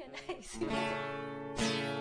ないすいません。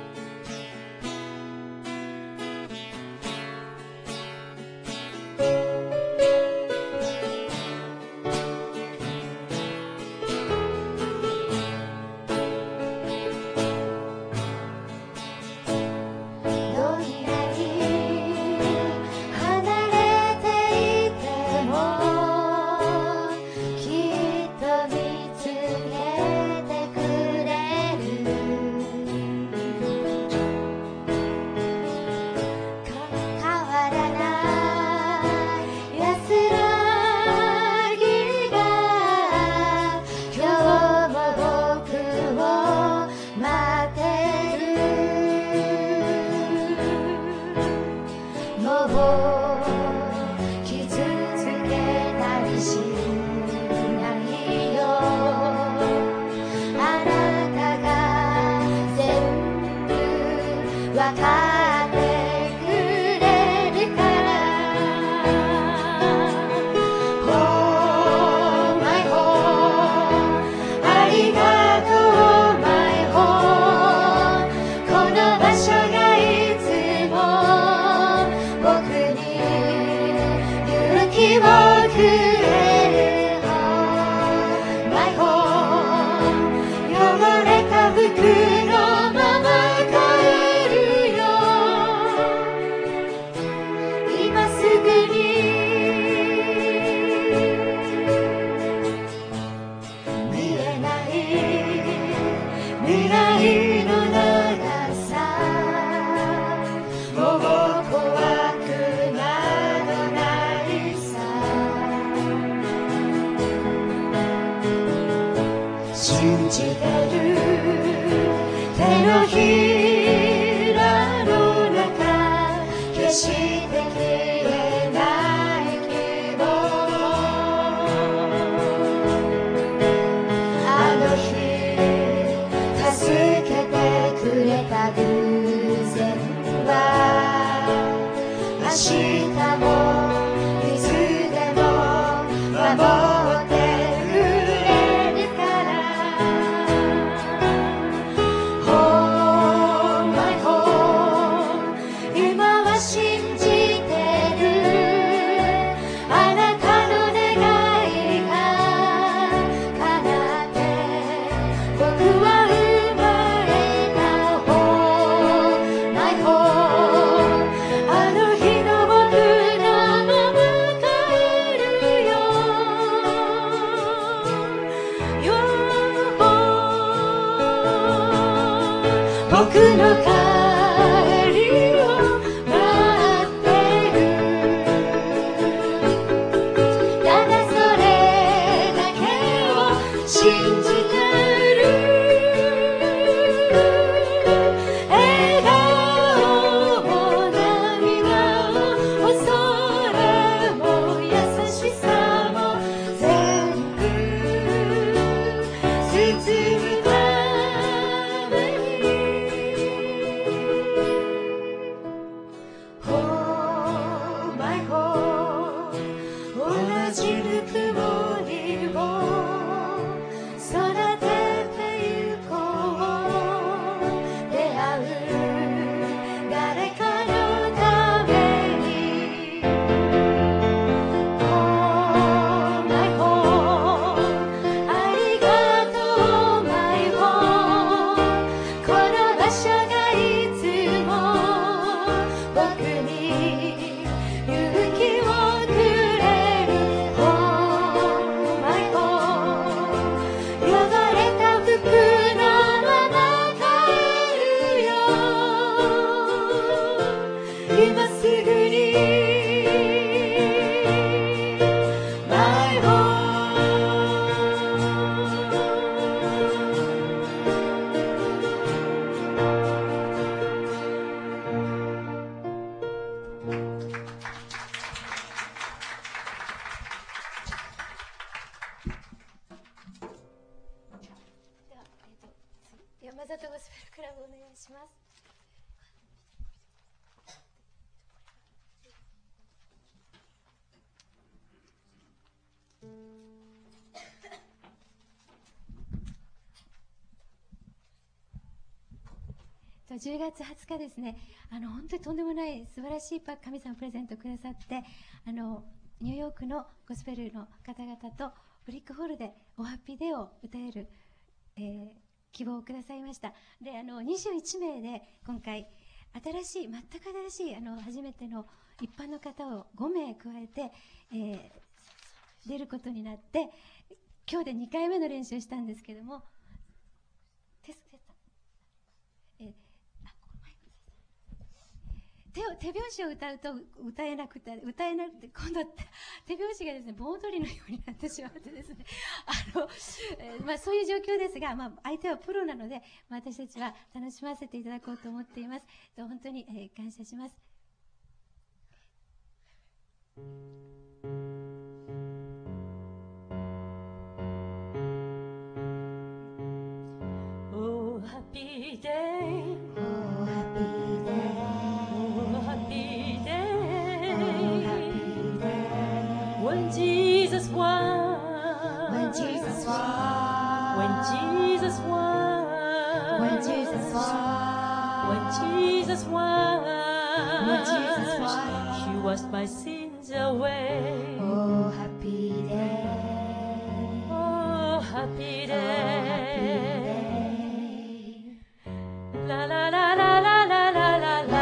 山里ゴスペルクラブお願いします。 10月20日ですね、本当にとんでもない素晴らしい神様プレゼントくださって、ニューヨークのゴスペルの方々とブリックホールでおハッピーデーを歌える、希望をくださいました。で、21名で今回全く新しい初めての一般の方を5名加えて、出ることになって、今日で2回目の練習したんですけども、手拍子を歌うと歌えなくて、今度手拍子がですね、盆踊りのようになってしまってですね、そういう状況ですが、相手はプロなので、私たちは楽しませていただこうと思っています。本当に、感謝します。 Oh, happy day. Oh, happy day. Oh, happy day. Oh, happy day. When Jesus won. When Jesus won. When Jesus won. When Jesus won. When Jesus won. When Jesus won. He washed my sins away. Oh, happy day. Oh, happy day. Oh, happy day. La la la la la la la la la.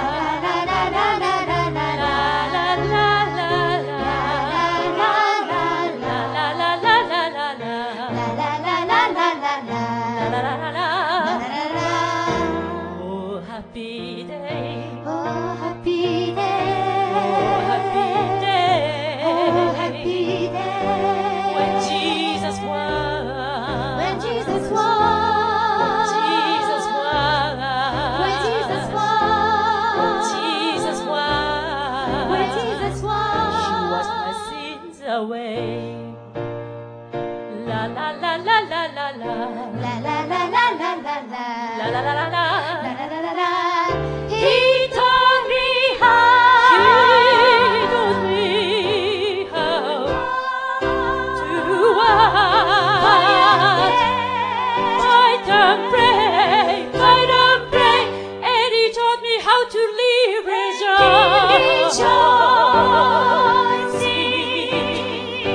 Oh, happy day. Oh, happy day. Oh, happy day. Oh, happy day. When Jesus won. When Jesus won. Jesus won. When Jesus won. Jesus won. When Jesus won. He washed my sins away. La la la la la la la. La la la la la la la. La la la la la. La la la la la. He taught me how. He taught me how to watch. Fight and pray, and he taught me how to live rejoicing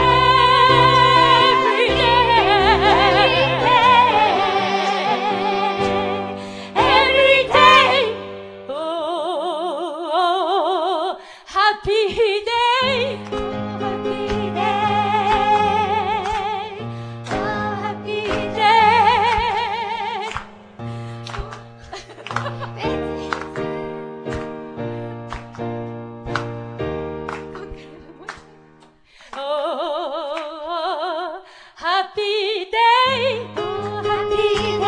every day. Oh, happy day. Happy day. Oh, happy Day. Oh, happy day. Oh, happy day.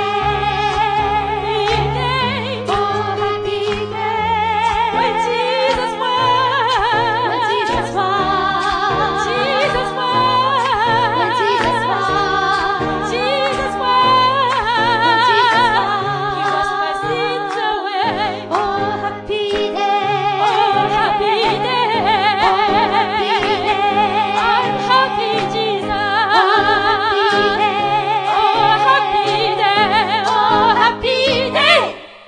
Oh, happy day. When Jesus won. When Jesus won. Jesus won. When Jesus won. Jesus won. When Jesus won. He washed my sins away. Oh, happy day. Oh, happy day. Oh, happy day. I'm happy, Jesus. Oh, happy day. Oh, happy day. Oh, happy day.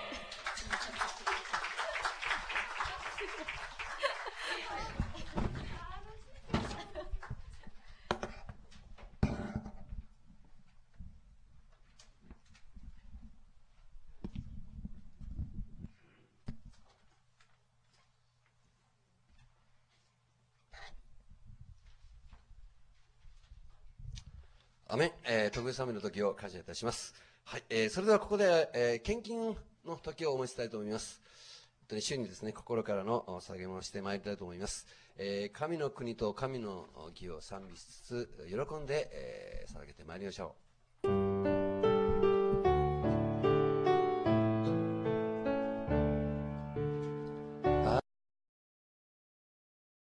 アメン、特別賛美の時を感謝いたします。はい、それではここで、献金の時をお持ちしたいと思います。本当に主にですね、心からの捧げ物をしてまいりたいと思います。神の国と神の義を賛美しつつ、喜んで、捧げてまいりましょう。